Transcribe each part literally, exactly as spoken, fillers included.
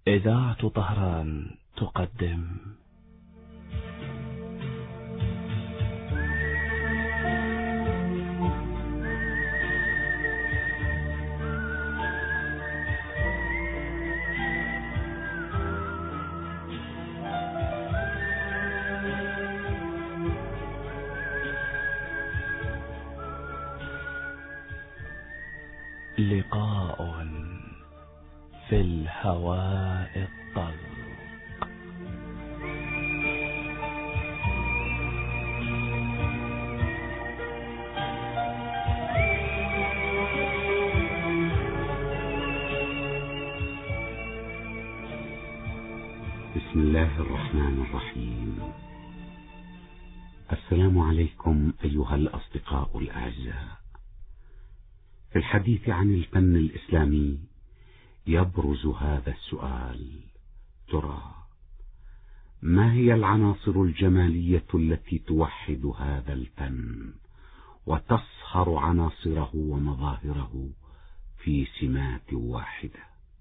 إذاعة طهران تقدم لقاء في الهواء الطلق. بسم الله الرحمن الرحيم. السلام عليكم أيها الأصدقاء الأعزاء. في الحديث عن الفن الإسلامي يبرز هذا السؤال: ترى ما هي العناصر الجمالية التي توحد هذا الفن وتصهر عناصره ومظاهره في سمات واحدة؟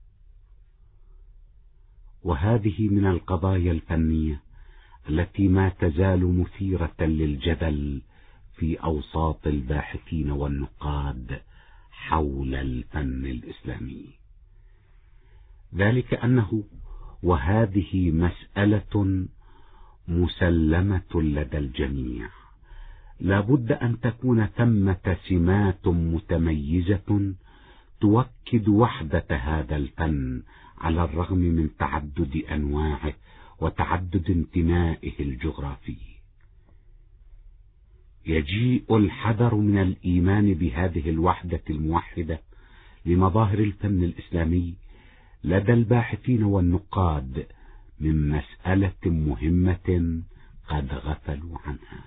وهذه من القضايا الفنية التي ما تزال مثيرة للجدل في أوساط الباحثين والنقاد حول الفن الإسلامي، ذلك أنه وهذه مسألة مسلمة لدى الجميع لا بد أن تكون ثمة سمات متميزة توكد وحدة هذا الفن على الرغم من تعدد أنواعه وتعدد انتمائه الجغرافي. يجيء الحذر من الإيمان بهذه الوحدة الموحدة لمظاهر الفن الإسلامي لدى الباحثين والنقاد من مسألة مهمة قد غفلوا عنها،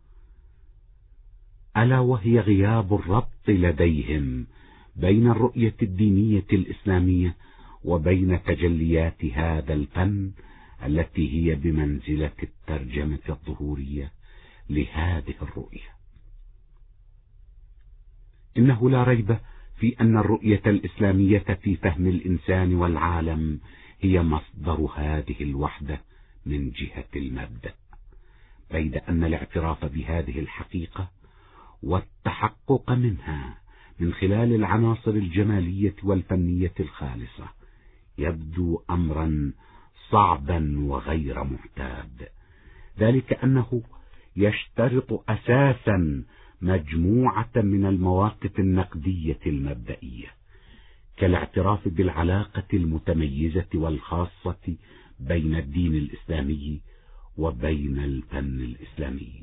ألا وهي غياب الربط لديهم بين الرؤية الدينية الإسلامية وبين تجليات هذا الفن التي هي بمنزلة الترجمة الظهورية لهذه الرؤية. إنه لا ريب في أن الرؤية الإسلامية في فهم الإنسان والعالم هي مصدر هذه الوحدة من جهة المبدأ، بيد أن الاعتراف بهذه الحقيقة والتحقق منها من خلال العناصر الجمالية والفنية الخالصة يبدو أمرا صعبا وغير معتاد، ذلك أنه يشترط أساسا مجموعة من المواقف النقدية المبدئية، كالاعتراف بالعلاقة المتميزة والخاصة بين الدين الإسلامي وبين الفن الإسلامي،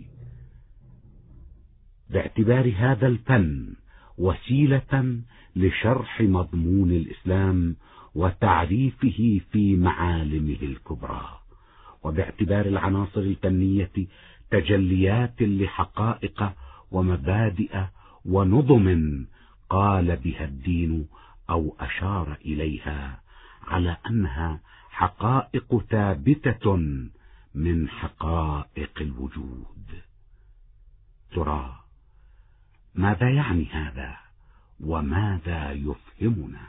باعتبار هذا الفن وسيلة لشرح مضمون الإسلام وتعريفه في معالمه الكبرى، وباعتبار العناصر الفنية تجليات لحقائق ومبادئ ونظم قال بها الدين أو أشار إليها على أنها حقائق ثابتة من حقائق الوجود. ترى ماذا يعني هذا وماذا يفهمنا؟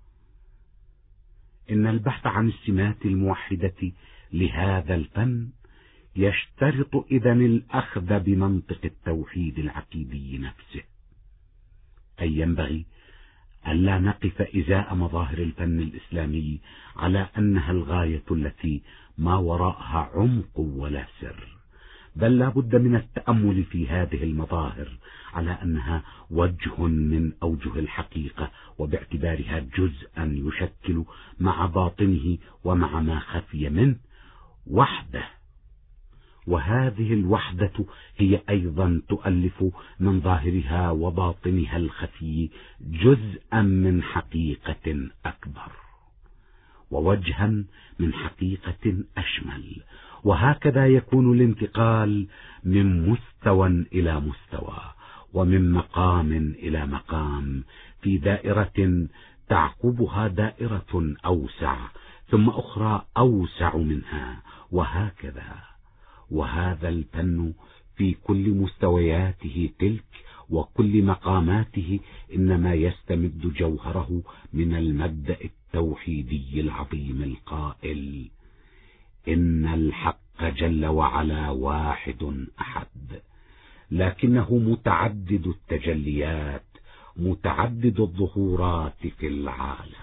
إن البحث عن السمات الموحدة لهذا الفن يشترط إذن الأخذ بمنطق التوحيد العقيدي نفسه، أي ينبغي ألا نقف إزاء مظاهر الفن الإسلامي على أنها الغاية التي ما وراءها عمق ولا سر، بل لا بد من التأمل في هذه المظاهر على أنها وجه من أوجه الحقيقة، وباعتبارها جزءا يشكل مع باطنه ومع ما خفي منه وحده، وهذه الوحدة هي أيضا تؤلف من ظاهرها وباطنها الخفي جزءا من حقيقة أكبر ووجها من حقيقة أشمل، وهكذا يكون الانتقال من مستوى إلى مستوى ومن مقام إلى مقام في دائرة تعقبها دائرة أوسع ثم أخرى أوسع منها، وهكذا. وهذا الفن في كل مستوياته تلك وكل مقاماته إنما يستمد جوهره من المبدأ التوحيدي العظيم القائل: إن الحق جل وعلا واحد أحد، لكنه متعدد التجليات، متعدد الظهورات في العالم.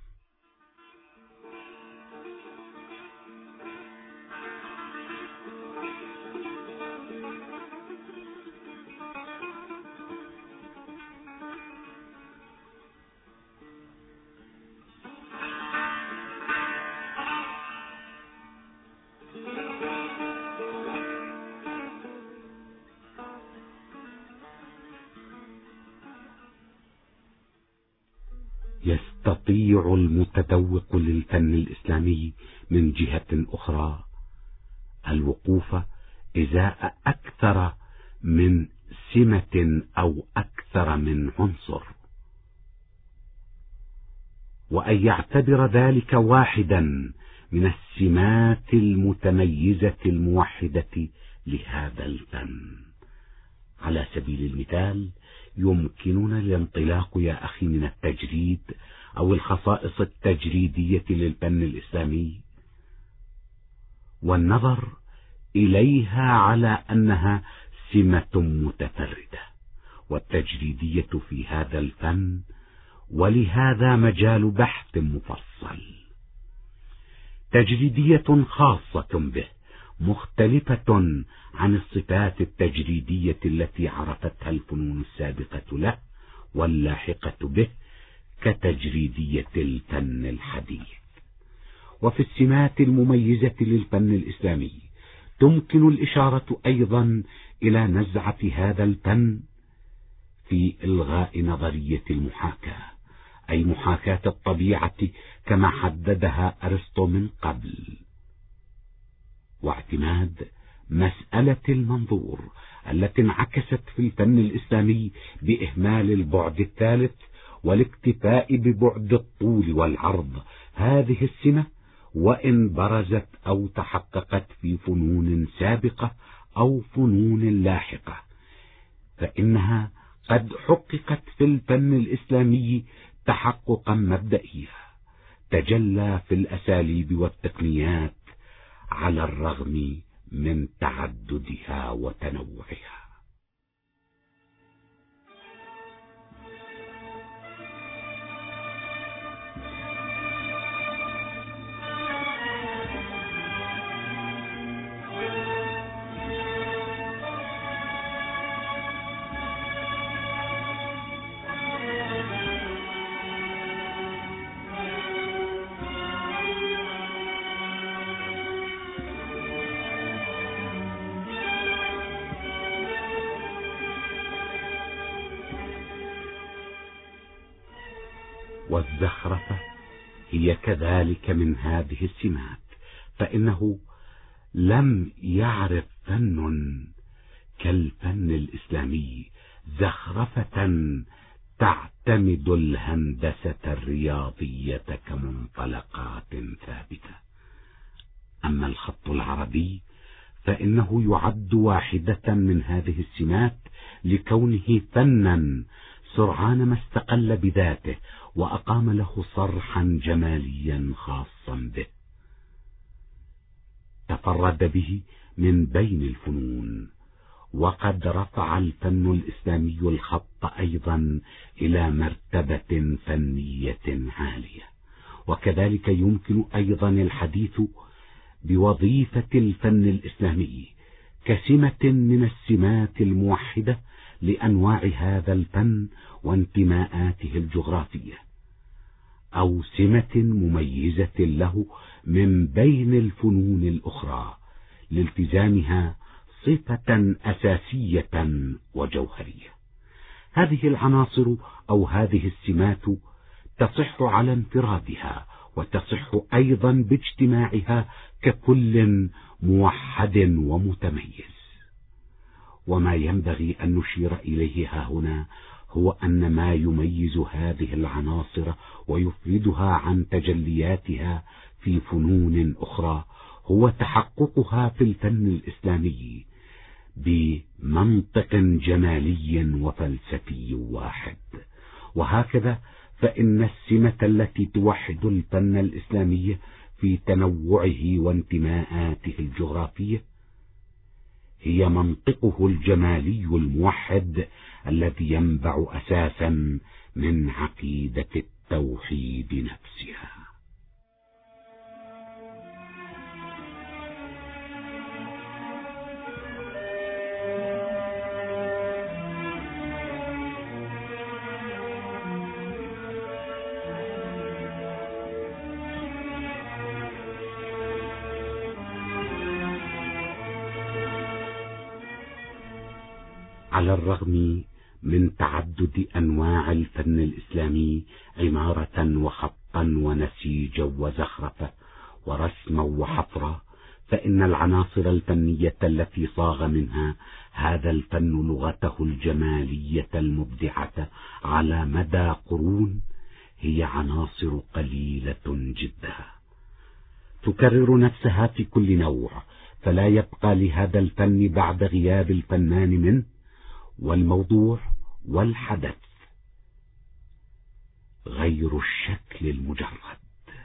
يستطيع المتذوق للفن الإسلامي من جهة أخرى الوقوف إزاء أكثر من سمة أو أكثر من عنصر، وأن يعتبر ذلك واحدا من السمات المتميزة الموحدة لهذا الفن. على سبيل المثال، يمكننا الانطلاق يا أخي من التجريد أو الخصائص التجريدية للفن الإسلامي والنظر إليها على أنها سمة متفردة، والتجريدية في هذا الفن ولهذا مجال بحث مفصل. تجريدية خاصة به، مختلفة عن الصفات التجريدية التي عرفتها الفنون السابقة له واللاحقة به كتجريدية الفن الحديث. وفي السمات المميزة للفن الإسلامي تمكن الإشارة أيضا إلى نزعة هذا الفن في إلغاء نظرية المحاكاة، أي محاكاة الطبيعة كما حددها أرسطو من قبل، واعتماد مسألة المنظور التي انعكست في الفن الإسلامي بإهمال البعد الثالث والاكتفاء ببعد الطول والعرض. هذه السمة وإن برزت أو تحققت في فنون سابقة أو فنون لاحقة، فإنها قد حققت في الفن الإسلامي تحققا مبدئيا تجلى في الأساليب والتقنيات على الرغم من تعددها وتنوعها. والزخرفة هي كذلك من هذه السمات، فإنه لم يعرف فن كالفن الإسلامي زخرفة تعتمد الهندسة الرياضية كمنطلقات ثابتة. أما الخط العربي فإنه يعد واحدة من هذه السمات لكونه فنا سرعان ما استقل بذاته وأقام له صرحا جماليا خاصا به تفرد به من بين الفنون. وقد رفع الفن الإسلامي الخط أيضا إلى مرتبة فنية عالية. وكذلك يمكن أيضا الحديث بوظيفة الفن الإسلامي كسمة من السمات الموحدة لأنواع هذا الفن وانتماءاته الجغرافية، أو سمة مميزة له من بين الفنون الأخرى لالتزامها صفة أساسية وجوهرية. هذه العناصر أو هذه السمات تصح على انفرادها وتصح أيضا باجتماعها ككل موحد ومتميز. وما ينبغي أن نشير إليه ها هنا هو أن ما يميز هذه العناصر ويفردها عن تجلياتها في فنون أخرى هو تحققها في الفن الإسلامي بمنطق جمالي وفلسفي واحد. وهكذا فإن السمة التي توحد الفن الإسلامي في تنوعه وانتماءاته الجغرافية هي منطقه الجمالي الموحد الذي ينبع أساسا من عقيدة التوحيد نفسها. على الرغم من تعدد أنواع الفن الإسلامي عمارة وخطا ونسيجا وزخرفة ورسما وحفرا، فإن العناصر الفنية التي صاغ منها هذا الفن لغته الجمالية المبدعة على مدى قرون هي عناصر قليلة جدا تكرر نفسها في كل نوع، فلا يبقى لهذا الفن بعد غياب الفنان منه والموضوع والحدث غير الشكل المجرد.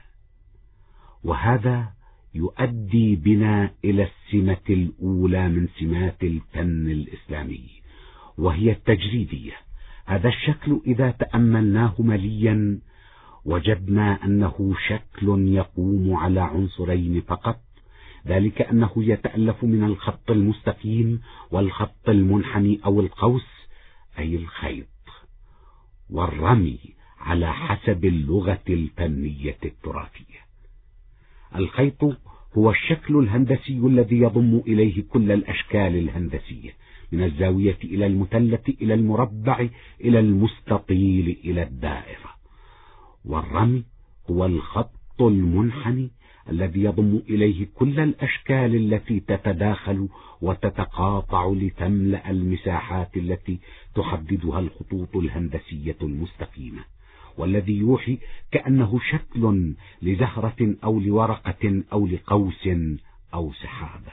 وهذا يؤدي بنا إلى السمة الأولى من سمات الفن الإسلامي، وهي التجريدية. هذا الشكل إذا تأملناه مليا وجدنا أنه شكل يقوم على عنصرين فقط، ذلك أنه يتألف من الخط المستقيم والخط المنحني أو القوس أي الخيط، والرمي على حسب اللغة الفنية التراثية. الخيط هو الشكل الهندسي الذي يضم إليه كل الأشكال الهندسية من الزاوية إلى المثلث إلى المربع إلى المستطيل إلى الدائرة، والرمي هو الخط المنحني الذي يضم إليه كل الأشكال التي تتداخل وتتقاطع لتملأ المساحات التي تحددها الخطوط الهندسية المستقيمة، والذي يوحي كأنه شكل لزهرة أو لورقة أو لقوس أو سحابة.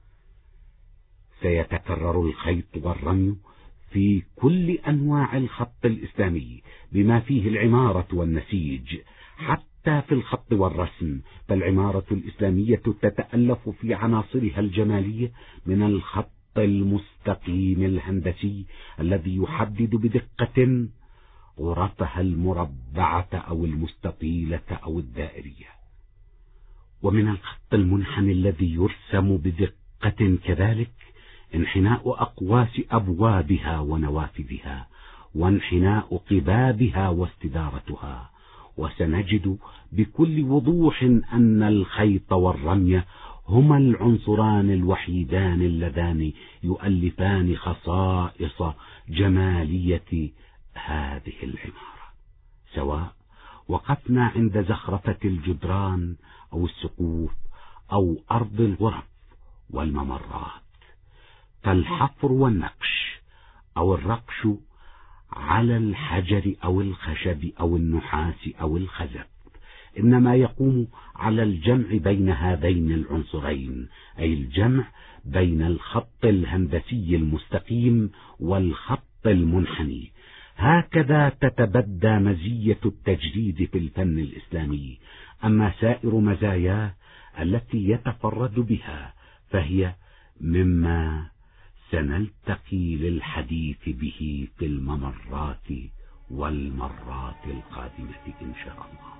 سيتكرر الخيط والرمي في كل أنواع الخط الإسلامي بما فيه العمارة والنسيج، حتى في الخط والرسم، فالعمارة الإسلامية تتألف في عناصرها الجمالية من الخط المستقيم الهندسي الذي يحدد بدقة غرفها المربعة أو المستطيلة أو الدائرية، ومن الخط المنحني الذي يرسم بدقة كذلك انحناء أقواس أبوابها ونوافذها وانحناء قبابها واستدارتها. وسنجد بكل وضوح أن الخيط والرمي هما العنصران الوحيدان اللذان يؤلفان خصائص جمالية هذه العمارة، سواء وقفنا عند زخرفة الجدران أو السقوف أو أرض الغرف والممرات، فالحفر والنقش أو الرقش على الحجر أو الخشب أو النحاس أو الخزف إنما يقوم على الجمع بين هذين العنصرين، أي الجمع بين الخط الهندسي المستقيم والخط المنحني. هكذا تتبدى مزية التجريد في الفن الإسلامي. أما سائر مزاياه التي يتفرد بها فهي مما سنلتقي للحديث به في الممرات والمرات القادمة إن شاء الله.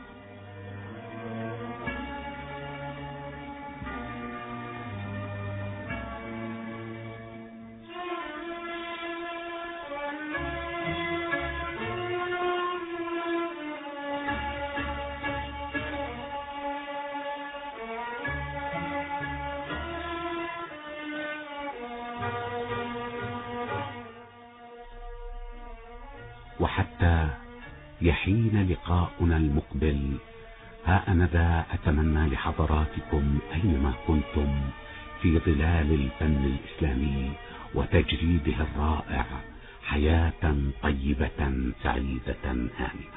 وحتى يحين لقاؤنا المقبل، ها أنا ذا أتمنى لحضراتكم أينما كنتم في ظلال الفن الإسلامي وتجريده الرائع حياة طيبة سعيدة آمنة.